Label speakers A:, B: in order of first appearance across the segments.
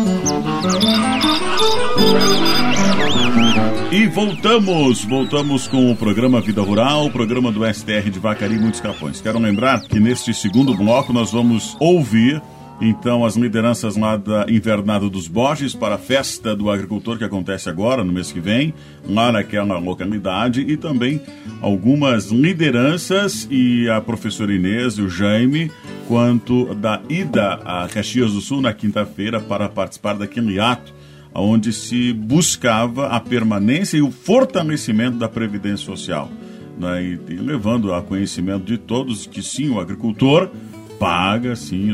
A: E voltamos com o programa Vida Rural, o programa do STR de Vacaria e Muitos Capões. Quero lembrar que neste segundo bloco nós vamos ouvir então as lideranças lá da Invernada dos Borges para a Festa do Agricultor que acontece agora, no mês que vem, lá naquela localidade, e também algumas lideranças e a professora Inês e o Jaime quanto da ida a Caxias do Sul na quinta-feira para participar daquele ato onde se buscava a permanência e o fortalecimento da Previdência Social, né? E levando a conhecimento de todos que sim, o agricultor paga sim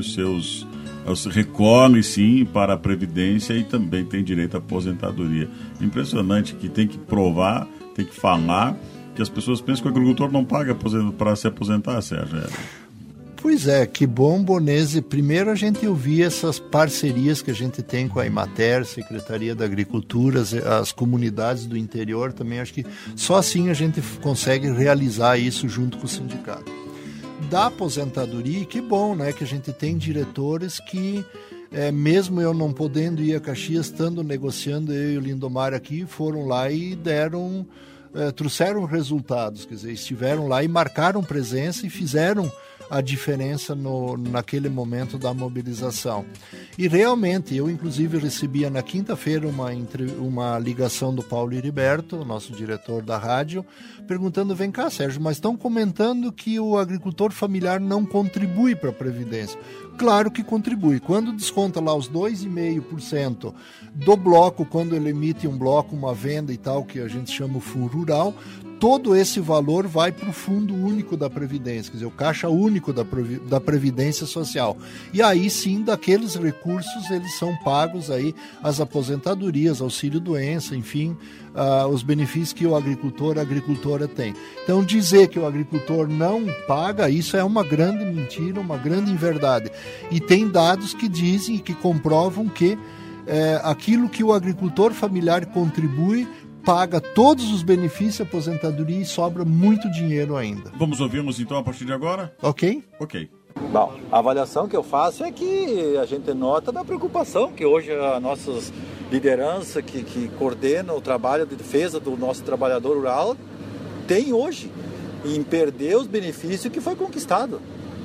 A: recolhe sim para a Previdência e também tem direito à aposentadoria. Impressionante que tem que provar, tem que falar, que as pessoas pensam que o agricultor não paga para se aposentar, Sérgio.
B: Pois é, que bom, Bonese. Primeiro a gente ouvia essas parcerias que a gente tem com a Emater, Secretaria da Agricultura, as comunidades do interior também. Acho que só assim a gente consegue realizar isso junto com o sindicato. Da aposentadoria, que bom, né, que a gente tem diretores que, mesmo eu não podendo ir a Caxias, estando negociando, eu e o Lindomar aqui, foram lá e trouxeram resultados, quer dizer, estiveram lá e marcaram presença e fizeram a diferença naquele momento da mobilização. E realmente, eu inclusive recebia na quinta-feira uma ligação do Paulo Heriberto, nosso diretor da rádio, perguntando, vem cá, Sérgio, mas estão comentando que o agricultor familiar não contribui para a Previdência. Claro que contribui. Quando desconta lá os 2,5% do bloco, quando ele emite um bloco, uma venda e tal, que a gente chama o Fundo Rural, todo esse valor vai para o Fundo Único da Previdência, quer dizer, o Caixa Único da Previdência Social. E aí sim, daqueles recursos, eles são pagos aí as aposentadorias, auxílio-doença, enfim, os benefícios que o agricultor, a agricultora tem. Então, dizer que o agricultor não paga, isso é uma grande mentira, uma grande inverdade. E tem dados que dizem e que comprovam que aquilo que o agricultor familiar contribui paga todos os benefícios, aposentadoria, e sobra muito dinheiro ainda.
A: Vamos ouvir-nos então a partir de agora?
B: Ok.
C: Bom, a avaliação que eu faço é que a gente nota da preocupação que hoje as nossas lideranças que coordenam o trabalho de defesa do nosso trabalhador rural tem hoje em perder os benefícios que foi conquistado.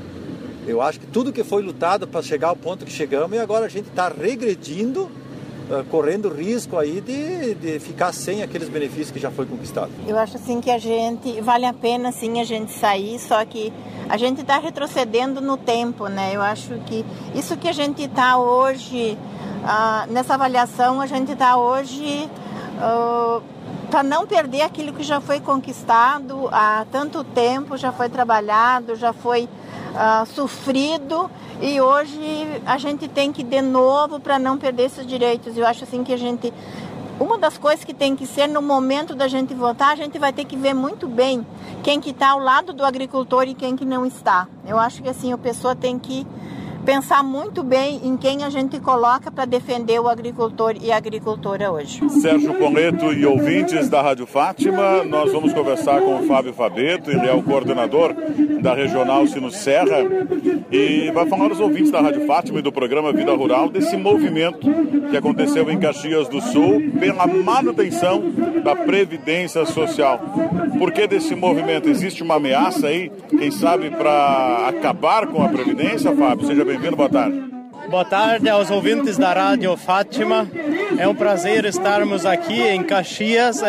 C: Eu acho que tudo que foi lutado para chegar ao ponto que chegamos e agora a gente está regredindo, correndo risco aí de ficar sem aqueles benefícios que já foi conquistado.
D: Eu acho assim que vale a pena sim a gente sair, só que a gente está retrocedendo no tempo, né? Eu acho que isso que a gente está hoje, nessa avaliação, a gente está hoje para não perder aquilo que já foi conquistado há tanto tempo, já foi trabalhado, já foi sofrido, e hoje a gente tem que de novo para não perder esses direitos. Eu acho assim que uma das coisas que tem que ser no momento da gente votar, a gente vai ter que ver muito bem quem que está ao lado do agricultor e quem que não está. Eu acho que assim a pessoa tem que pensar muito bem em quem a gente coloca para defender o agricultor e a agricultora hoje.
A: Sérgio Coleto e ouvintes da Rádio Fátima, nós vamos conversar com o Fábio Fabeto, ele é o coordenador da Regional Sino Serra e vai falar aos ouvintes da Rádio Fátima e do programa Vida Rural desse movimento que aconteceu em Caxias do Sul pela manutenção da Previdência Social. Por que desse movimento? Existe uma ameaça aí, quem sabe, para acabar com a Previdência, Fábio? Seja bem-vindo, boa tarde.
E: Boa tarde aos ouvintes da Rádio Fátima. É um prazer estarmos aqui em Caxias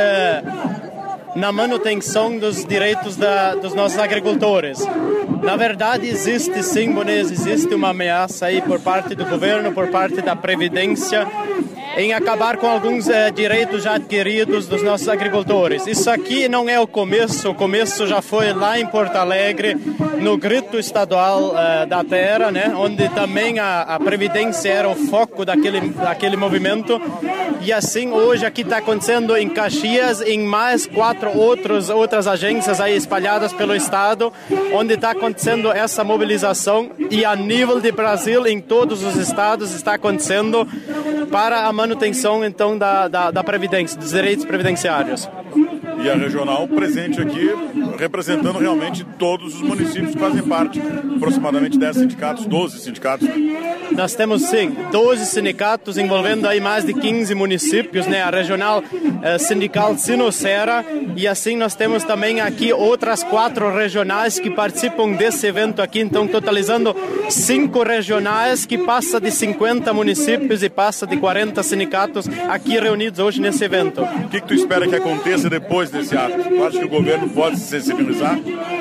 E: na manutenção dos direitos dos nossos agricultores. Na verdade, existe sim, Bonese, existe uma ameaça aí por parte do governo, por parte da Previdência, em acabar com alguns direitos já adquiridos dos nossos agricultores. Isso aqui não é o começo já foi lá em Porto Alegre, no grito estadual da terra, né, onde também a Previdência era o foco daquele movimento. E assim, hoje aqui está acontecendo em Caxias, em mais 4 outras agências aí espalhadas pelo estado, onde está acontecendo essa mobilização, e a nível de Brasil, em todos os estados, está acontecendo para a manutenção, então, da Previdência, dos direitos previdenciários.
A: e a regional presente aqui, representando realmente todos os municípios que fazem parte, aproximadamente 10 sindicatos, 12 sindicatos.
E: Nós temos, sim, 12 sindicatos envolvendo aí mais de 15 municípios, né? A regional sindical Sinocera, e assim nós temos também aqui outras 4 regionais que participam desse evento aqui, então totalizando 5 regionais que passa de 50 municípios e passa de 40 sindicatos aqui reunidos hoje nesse evento.
A: O que tu espera que aconteça depois desse ato? Tu acha que o governo pode se sensibilizar?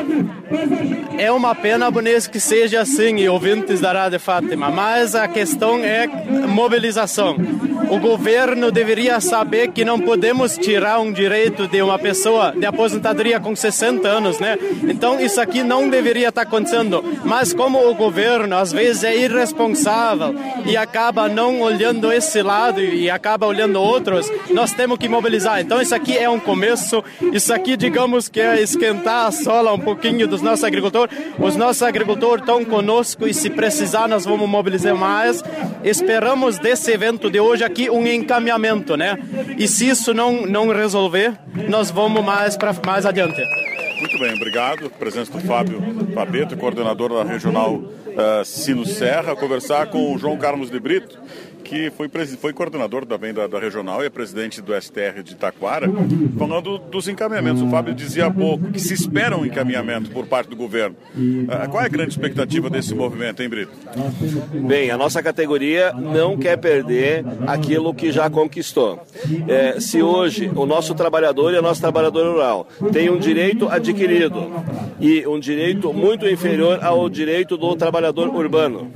E: É uma pena, Bones, que seja assim, e ouvintes da Rádio Fátima, mas a questão é mobilização. O governo deveria saber que não podemos tirar um direito de uma pessoa de aposentadoria com 60 anos, né? Então isso aqui não deveria estar acontecendo, mas como o governo às vezes é irresponsável e acaba não olhando esse lado e acaba olhando outros, nós temos que mobilizar. Então isso aqui é um começo, isso aqui digamos que é esquentar a sola um pouquinho dos nossos agricultores. Os nossos agricultores estão conosco e se precisar nós vamos mobilizar mais. Esperamos desse evento de hoje aqui um encaminhamento, né? E se isso não resolver, nós vamos mais adiante.
A: Muito bem, obrigado. Presença do Fábio Papeto, coordenador da regional Sinocera, conversar com o João Carlos de Brito, que foi coordenador também da regional e é presidente do STR de Taquara, falando dos encaminhamentos. O Fábio dizia há pouco que se espera um encaminhamento por parte do governo. Qual é a grande expectativa desse movimento, hein, Brito?
F: Bem, a nossa categoria não quer perder aquilo que já conquistou. Se hoje o nosso trabalhador e a nossa trabalhadora rural tem um direito adquirido e um direito muito inferior ao direito do trabalhador urbano,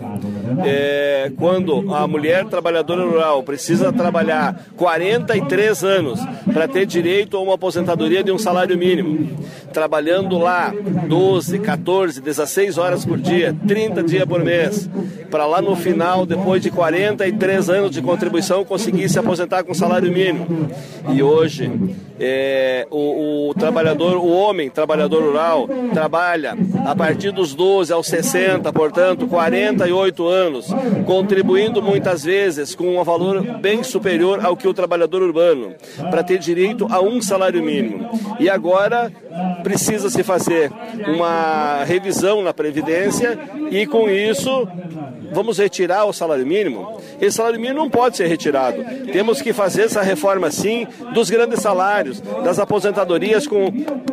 F: quando a mulher trabalhadora rural precisa trabalhar 43 anos para ter direito a uma aposentadoria de um salário mínimo, trabalhando lá 12, 14, 16 horas por dia, 30 dias por mês, para lá no final, depois de 43 anos de contribuição, conseguir se aposentar com salário mínimo. E hoje, o trabalhador, o homem trabalhador rural, trabalha a partir dos 12 aos 60, portanto, 48 anos, contribuindo muitas vezes com um valor bem superior ao que o trabalhador urbano, para ter direito a um salário mínimo. E agora precisa se fazer uma revisão na Previdência e com isso vamos retirar o salário mínimo? Esse salário mínimo não pode ser retirado. Temos que fazer essa reforma sim dos grandes salários, das aposentadorias com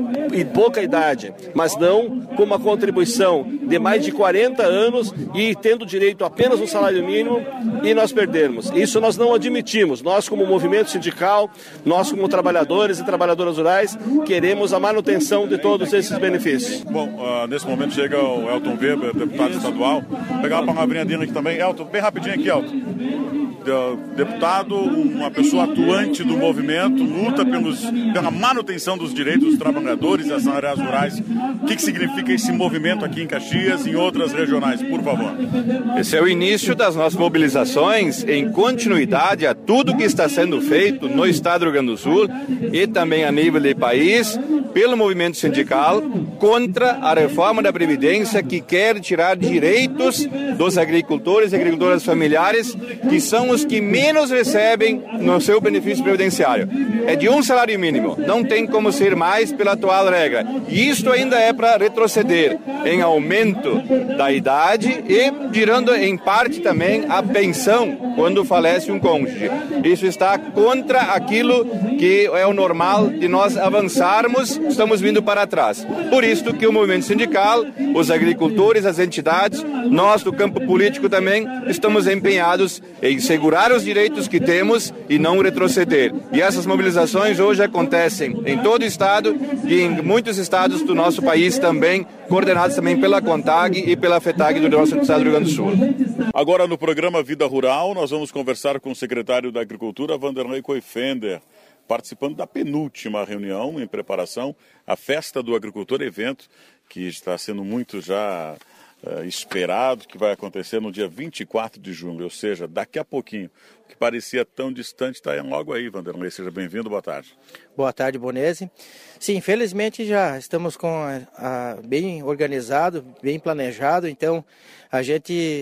F: pouca idade, mas não com uma contribuição de mais de 40 anos e tendo direito apenas ao salário mínimo e nós perdermos. Isso nós não admitimos. Nós como movimento sindical, nós como trabalhadores e trabalhadoras rurais, queremos a manutenção de todos esses benefícios.
A: Bom, nesse momento chega o Elton Weber, deputado estadual. Vou pegar uma palavrinha dele aqui também. Elton, bem rapidinho aqui, Elton. Deputado, uma pessoa atuante do movimento, luta pela manutenção dos direitos dos trabalhadores e das áreas rurais. O que significa esse movimento aqui em Caxias e em outras regionais, por favor?
G: Esse é o início das nossas mobilizações em continuidade a tudo que está sendo feito no estado do Rio Grande do Sul e também a nível de país pelo movimento sindical contra a reforma da Previdência que quer tirar direitos dos agricultores e agricultoras familiares, que são os que menos recebem no seu benefício previdenciário. É de um salário mínimo, não tem como ser mais pela atual regra. E isto ainda é para retroceder em aumento da idade e tirando em parte também a pensão quando falece um cônjuge. Isso está contra aquilo que é o normal de nós avançarmos, estamos vindo para trás. Por isso que o movimento sindical, os agricultores, as entidades, nós do campo político também estamos empenhados em segurar os direitos que temos e não retroceder. E essas mobilizações hoje acontecem em todo o estado e em muitos estados do nosso país também, coordenados também pela CONTAG e pela FETAG do nosso estado do Rio Grande do Sul.
A: Agora no programa Vida Rural, nós vamos conversar com o secretário da Agricultura, Vanderlei Coifender, participando da penúltima reunião em preparação à Festa do Agricultor, evento que está sendo muito já esperado, que vai acontecer no dia 24 de junho, ou seja, daqui a pouquinho. O que parecia tão distante está logo aí, Vanderlei. Seja bem-vindo, boa tarde.
H: Boa tarde, Bonese. Sim, infelizmente já estamos com bem organizado, bem planejado, então a gente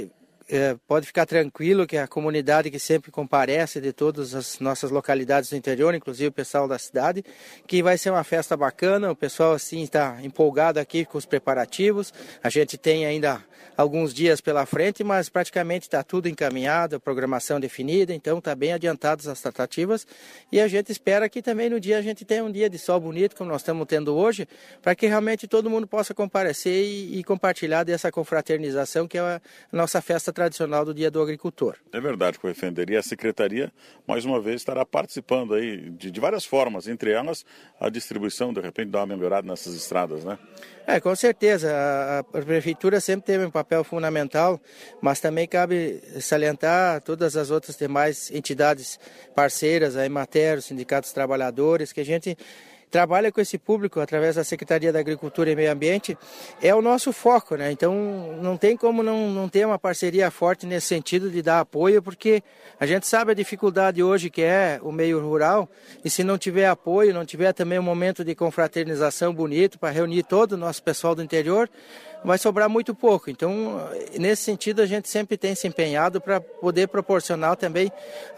H: pode ficar tranquilo que a comunidade que sempre comparece de todas as nossas localidades do interior, inclusive o pessoal da cidade, que vai ser uma festa bacana, o pessoal assim está empolgado aqui com os preparativos, a gente tem ainda alguns dias pela frente, mas praticamente está tudo encaminhado, a programação definida, então está bem adiantadas as tratativas e a gente espera que também no dia a gente tenha um dia de sol bonito, como nós estamos tendo hoje, para que realmente todo mundo possa comparecer e compartilhar dessa confraternização que é a nossa festa tradicional do Dia do Agricultor.
A: É verdade, Coefender, e a Secretaria, mais uma vez, estará participando aí de várias formas, entre elas a distribuição, de repente, dá uma melhorada nessas estradas, né?
H: Com certeza, a Prefeitura sempre teve um papel fundamental, mas também cabe salientar todas as outras demais entidades parceiras, a Emater, os sindicatos trabalhadores, que a gente trabalha com esse público através da Secretaria da Agricultura e Meio Ambiente, é o nosso foco, né? Então não tem como não ter uma parceria forte nesse sentido de dar apoio, porque a gente sabe a dificuldade hoje que é o meio rural, e se não tiver apoio, não tiver também um momento de confraternização bonito para reunir todo o nosso pessoal do interior, vai sobrar muito pouco. Então, nesse sentido, a gente sempre tem se empenhado para poder proporcionar também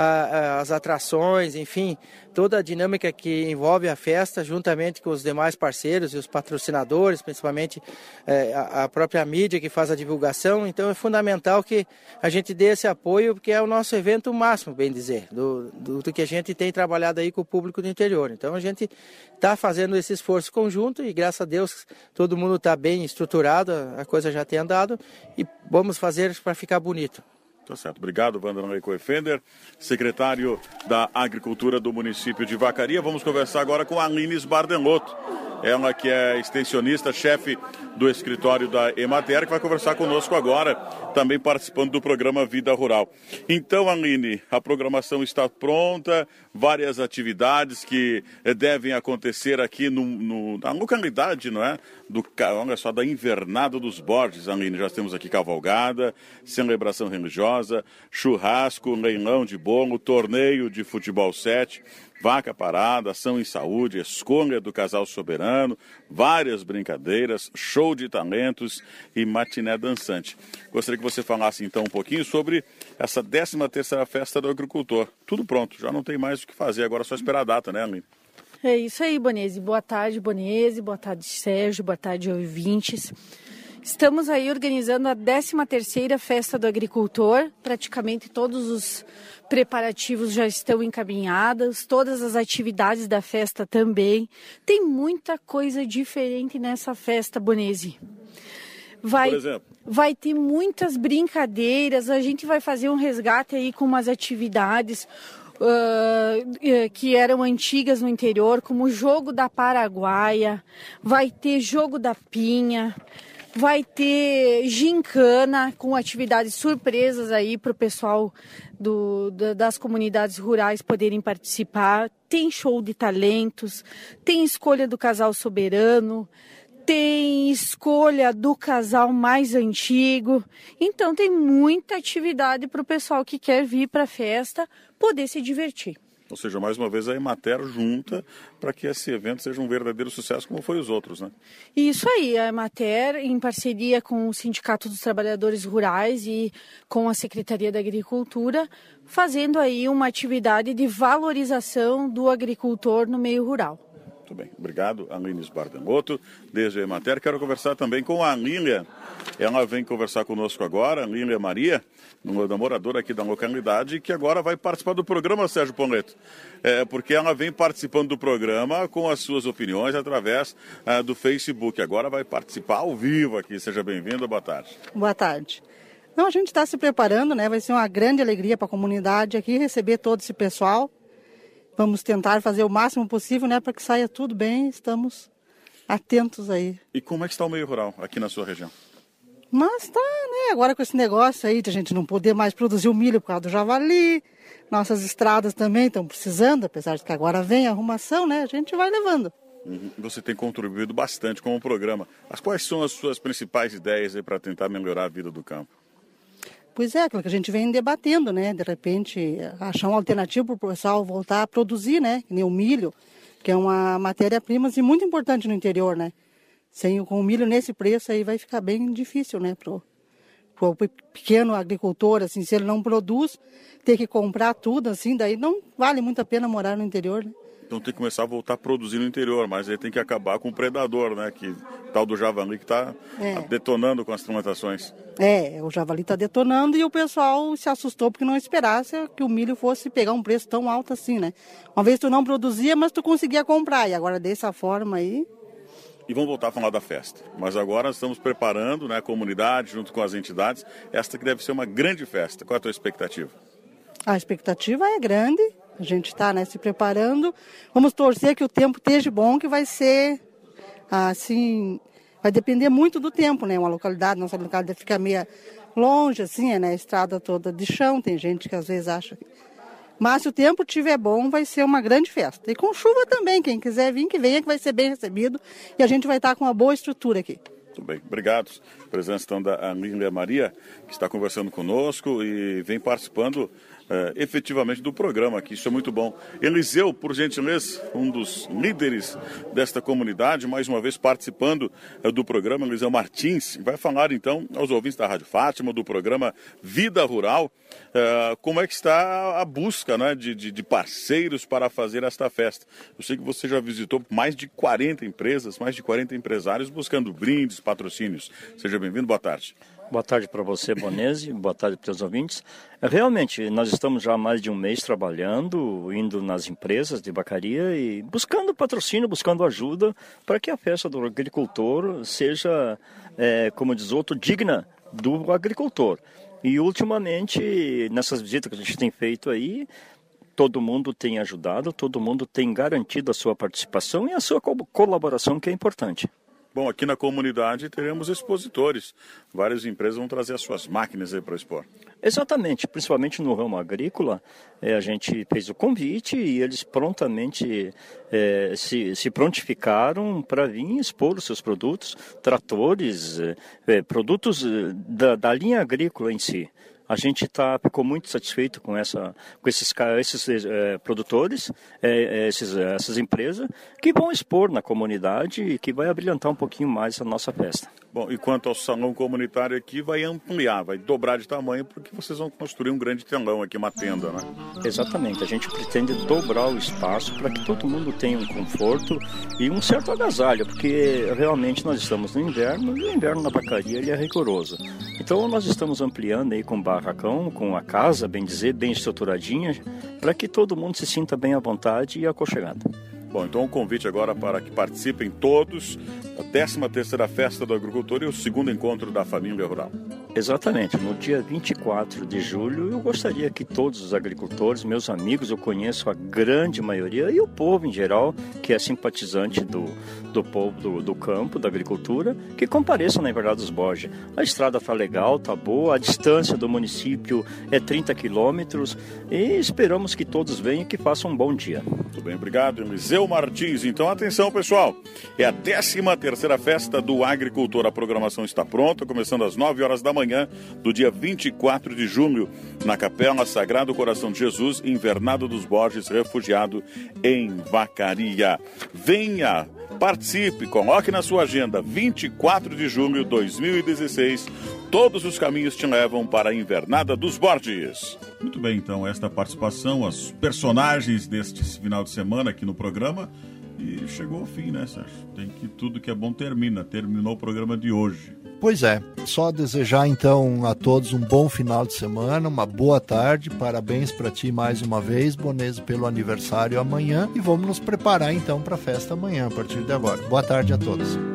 H: as atrações, enfim, toda a dinâmica que envolve a festa, juntamente com os demais parceiros e os patrocinadores, principalmente a própria mídia que faz a divulgação. Então, é fundamental que a gente dê esse apoio, porque é o nosso evento máximo, bem dizer, do que a gente tem trabalhado aí com o público do interior. Então, a gente está fazendo esse esforço conjunto e, graças a Deus, todo mundo está bem estruturado, a coisa já tem andado e vamos fazer para ficar bonito.
A: Tá certo. Obrigado, Wanderlei Coefender, secretário da Agricultura do município de Vacaria. Vamos conversar agora com a Aline Bardelotto. Ela que é extensionista, chefe do escritório da Emater, que vai conversar conosco agora, também participando do programa Vida Rural. Então, Aline, a programação está pronta, várias atividades que devem acontecer aqui na localidade, não é? Olha só, da Invernada dos Borges, Aline. Já temos aqui cavalgada, celebração religiosa, churrasco, leilão de bolo, torneio de futebol 7, vaca parada, ação em saúde, escolha do casal soberano, várias brincadeiras, show de talentos e matiné dançante. Gostaria que você falasse então um pouquinho sobre essa 13ª Festa do Agricultor. Tudo pronto, já não tem mais o que fazer, agora é só esperar a data, né, Aline?
I: É isso aí, Bonese. Boa tarde, Bonese. Boa tarde, Sérgio. Boa tarde, ouvintes. Estamos aí organizando a 13ª Festa do Agricultor. Praticamente todos os preparativos já estão encaminhados, todas as atividades da festa também. Tem muita coisa diferente nessa festa, Bonese.
A: Por exemplo?
I: Vai ter muitas brincadeiras, a gente vai fazer um resgate aí com umas atividades que eram antigas no interior, como o jogo da Paraguaia, vai ter jogo da pinha, vai ter gincana com atividades surpresas aí para o pessoal das comunidades rurais poderem participar. Tem show de talentos, tem escolha do casal soberano, tem escolha do casal mais antigo. Então tem muita atividade para o pessoal que quer vir para a festa poder se divertir.
A: Ou seja, mais uma vez a Emater junta para que esse evento seja um verdadeiro sucesso, como foi os outros, né?
I: Isso aí, a Emater, em parceria com o Sindicato dos Trabalhadores Rurais e com a Secretaria da Agricultura, fazendo aí uma atividade de valorização do agricultor no meio rural.
A: Muito bem, obrigado, Aline Bardelotto, desde a Emater. Quero conversar também com a Lília. Ela vem conversar conosco agora, a Lília Maria, uma moradora aqui da localidade, que agora vai participar do programa, Sérgio Poleto. Porque ela vem participando do programa com as suas opiniões através do Facebook. Agora vai participar ao vivo aqui. Seja bem-vinda, boa tarde.
J: Boa tarde. Não, a gente está se preparando, né? Vai ser uma grande alegria para a comunidade aqui receber todo esse pessoal. Vamos tentar fazer o máximo possível, né, para que saia tudo bem. Estamos atentos aí.
A: E como é que está o meio rural aqui na sua região?
J: Mas tá, né, agora com esse negócio aí de a gente não poder mais produzir o milho por causa do javali, nossas estradas também estão precisando, apesar de que agora vem a arrumação, né, a gente vai levando.
A: Você tem contribuído bastante com o programa. Mas quais são as suas principais ideias aí para tentar melhorar a vida do campo?
J: Pois é, aquilo que a gente vem debatendo, né? De repente, achar uma alternativa para o pessoal voltar a produzir, né? Que nem o milho, que é uma matéria-prima assim, muito importante no interior, né? Com o milho nesse preço aí vai ficar bem difícil, né? o pequeno agricultor, assim, se ele não produz, ter que comprar tudo, assim, daí não vale muito a pena morar no interior, né?
A: Então tem que começar a voltar a produzir no interior, mas aí tem que acabar com o predador, né? Que tal do javali que está detonando com as plantações.
J: O javali está detonando e o pessoal se assustou porque não esperasse que o milho fosse pegar um preço tão alto assim, né? Uma vez tu não produzia, mas tu conseguia comprar, e agora dessa forma aí...
A: E vamos voltar a falar da festa. Mas agora estamos preparando, né, a comunidade, junto com as entidades, esta que deve ser uma grande festa. Qual é a tua expectativa?
J: A expectativa é grande. A gente está, né, se preparando. Vamos torcer que o tempo esteja bom, que vai ser, assim, vai depender muito do tempo, né? Nossa localidade fica meio longe, assim, né? A estrada toda de chão, tem gente que às vezes acha. Mas se o tempo estiver bom, vai ser uma grande festa. E com chuva também, quem quiser vir, que venha, que vai ser bem recebido. E a gente vai estar com uma boa estrutura aqui.
A: Muito bem, obrigado. A presença então da Anília Maria, que está conversando conosco e vem participando efetivamente do programa aqui, isso é muito bom. Eliseu, por gentileza, um dos líderes desta comunidade, mais uma vez participando do programa, Eliseu Martins, vai falar então aos ouvintes da Rádio Fátima, do programa Vida Rural, como é que está a busca, né, de parceiros para fazer esta festa. Eu sei que você já visitou mais de 40 empresas, mais de 40 empresários buscando brindes, patrocínios. Seja bem-vindo, boa tarde.
K: Boa tarde para você, Bonese, boa tarde para os ouvintes. Realmente, nós estamos já há mais de um mês trabalhando, indo nas empresas de vacaria e buscando patrocínio, buscando ajuda para que a festa do agricultor seja, como diz outro, digna do agricultor. E ultimamente, nessas visitas que a gente tem feito aí, todo mundo tem ajudado, todo mundo tem garantido a sua participação e a sua colaboração, que é importante.
A: Bom, aqui na comunidade teremos expositores. Várias empresas vão trazer as suas máquinas aí para expor.
K: Exatamente, principalmente no ramo agrícola, a gente fez o convite e eles prontamente se prontificaram para vir expor os seus produtos, tratores, produtos da linha agrícola em si. A gente ficou muito satisfeito com esses produtores, essas empresas, que vão expor na comunidade e que vai abrilhantar um pouquinho mais a nossa festa.
A: Bom, e quanto ao salão comunitário aqui, vai ampliar, vai dobrar de tamanho, porque vocês vão construir um grande telão aqui, uma tenda, né?
K: Exatamente, a gente pretende dobrar o espaço para que todo mundo tenha um conforto e um certo agasalho, porque realmente nós estamos no inverno e o inverno na vacaria ele é rigoroso. Então nós estamos ampliando aí com barracão, com a casa, bem dizer, bem estruturadinha, para que todo mundo se sinta bem à vontade e aconchegado.
A: Bom, então o convite agora para que participem todos da 13ª Festa do Agricultor e o segundo encontro da família rural.
K: Exatamente, no dia 24 de julho eu gostaria que todos os agricultores, meus amigos, eu conheço a grande maioria e o povo em geral, que é simpatizante do povo do campo, da agricultura, que compareçam na Invernada dos Borges. A estrada está legal, está boa, a distância do município é 30 quilômetros e esperamos que todos venham e que façam um bom dia.
A: Muito bem, obrigado, Eliseu Martins. Então, atenção, pessoal, é a 13ª Festa do Agricultor. A programação está pronta, começando às 9 horas da manhã do dia 24 de julho, na Capela Sagrado Coração de Jesus, Invernada dos Borges, refugiado em Vacaria. Venha, participe, coloque na sua agenda, 24 de julho de 2016, todos os caminhos te levam para a Invernada dos Borges. Muito bem, então, esta participação, as personagens deste final de semana aqui no programa, e chegou ao fim, né, Sérgio? Tudo que é bom terminou o programa de hoje.
B: Pois é, só desejar então a todos um bom final de semana, uma boa tarde, parabéns para ti mais uma vez, Bonese, pelo aniversário amanhã, e vamos nos preparar então para a festa amanhã, a partir de agora. Boa tarde a todos.